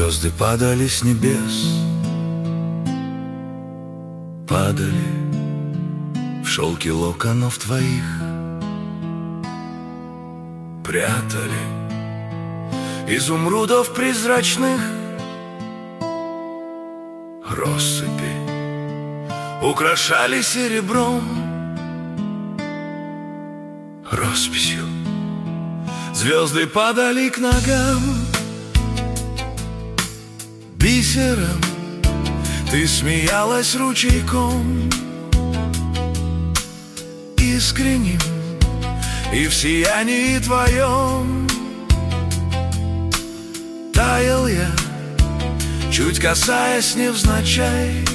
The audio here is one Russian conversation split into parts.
Звезды падали с небес, падали в шелке локонов твоих, прятали изумрудов призрачных россыпи, украшали серебром, росписью. Звезды падали к ногам бисером, ты смеялась ручейком искренним, и в сиянии твоем таял я, чуть касаясь невзначай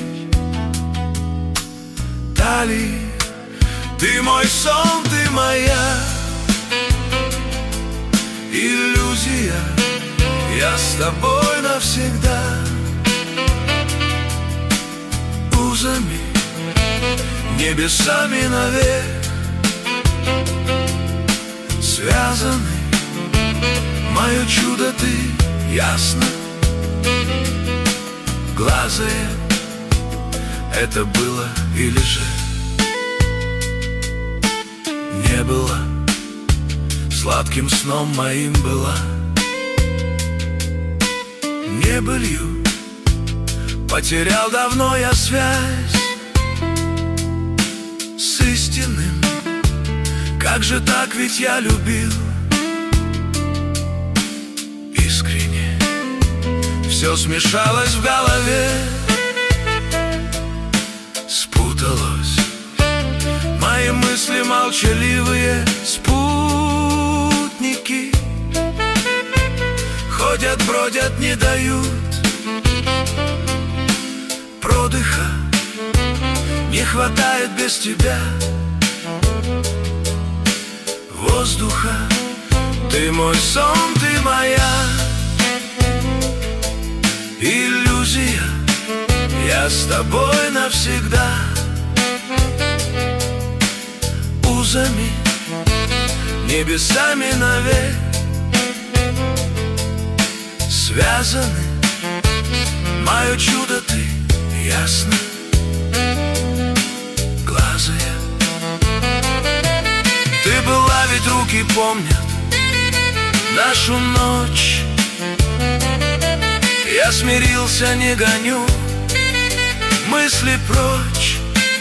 талии. Ты мой сон, ты моя иллюзия, я с тобой навсегда. Узами, небесами навек связаны, мое чудо ты, ясно глазые. Это было или же не было, сладким сном моим была, небылью потерял давно я связь с истинным. Как же так, ведь я любил искренне. Все смешалось в голове, спуталось. Мои мысли молчаливые спутники ходят, бродят, не дают продыха, не хватает без тебя воздуха. Ты мой сон, ты моя иллюзия, я с тобой навсегда. Узами, небесами навек связаны, мое чудо ты, ясно глазые. Ты была, ведь руки помнят нашу ночь. Я смирился, не гоню мысли прочь.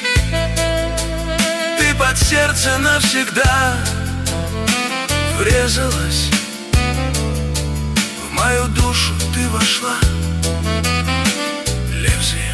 Ты под сердце навсегда врезалась, в мою душу ты вошла, Левзия.